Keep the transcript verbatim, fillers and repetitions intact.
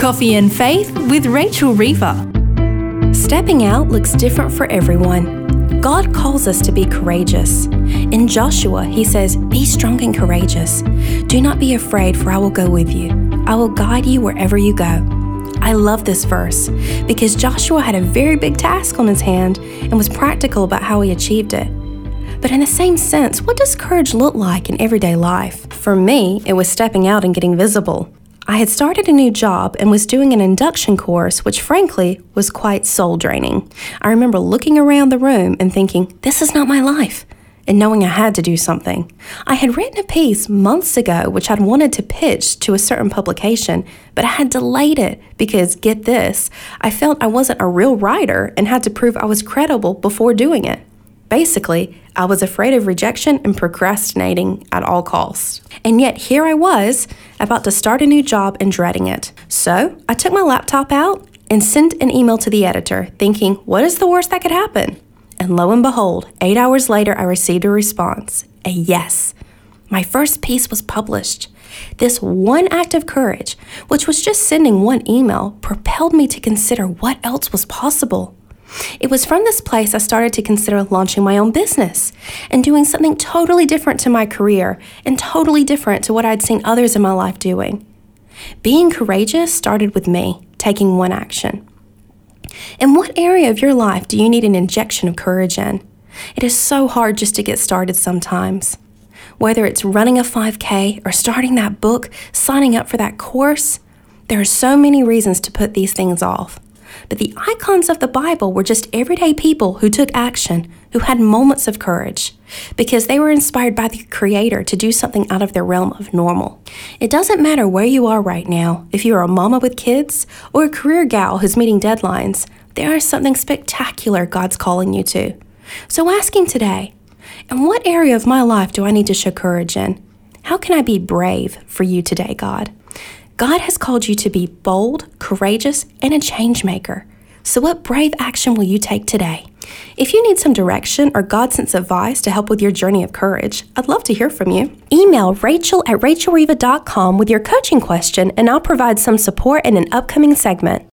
Coffee and Faith with Rachel Reaver. Stepping out looks different for everyone. God calls us to be courageous. In Joshua, he says, "Be strong and courageous. Do not be afraid, for I will go with you. I will guide you wherever you go." I love this verse because Joshua had a very big task on his hand and was practical about how he achieved it. But in the same sense, what does courage look like in everyday life? For me, it was stepping out and getting visible. I had started a new job and was doing an induction course, which frankly was quite soul-draining. I remember looking around the room and thinking, this is not my life, and knowing I had to do something. I had written a piece months ago which I'd wanted to pitch to a certain publication, but I had delayed it because, get this, I felt I wasn't a real writer and had to prove I was credible before doing it. Basically, I was afraid of rejection and procrastinating at all costs. And yet here I was, about to start a new job and dreading it. So I took my laptop out and sent an email to the editor, thinking, what is the worst that could happen? And lo and behold, eight hours later, I received a response, a yes. My first piece was published. This one act of courage, which was just sending one email, propelled me to consider what else was possible. It was from this place I started to consider launching my own business and doing something totally different to my career and totally different to what I'd seen others in my life doing. Being courageous started with me taking one action. In what area of your life do you need an injection of courage in? It is so hard just to get started sometimes. Whether it's running a five K or starting that book, signing up for that course, there are so many reasons to put these things off. But the icons of the Bible were just everyday people who took action, who had moments of courage, because they were inspired by the Creator to do something out of their realm of normal. It doesn't matter where you are right now, if you are a mama with kids or a career gal who's meeting deadlines, there is something spectacular God's calling you to. So ask Him today, in what area of my life do I need to show courage in? How can I be brave for you today, God? God has called you to be bold, courageous, and a change maker. So what brave action will you take today? If you need some direction or God-sent advice to help with your journey of courage, I'd love to hear from you. Email Rachel at rachel reaver dot com with your coaching question, and I'll provide some support in an upcoming segment.